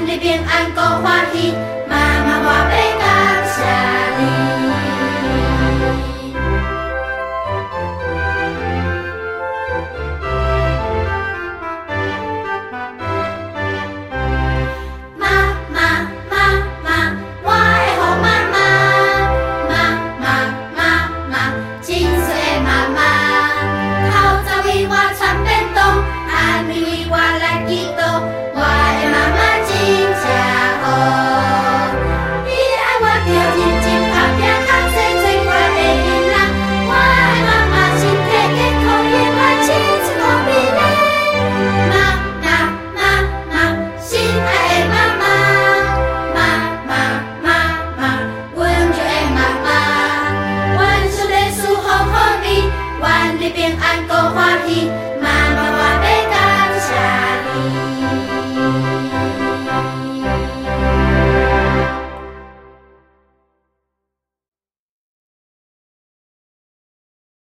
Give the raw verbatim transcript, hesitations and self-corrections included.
里平安够欢喜，妈妈我要感谢你。妈妈妈妈，我的好妈妈，妈妈妈妈，真水的妈妈，透早为我传便当，暗暝为我来祈祷，我的妈妈。平安够欢喜。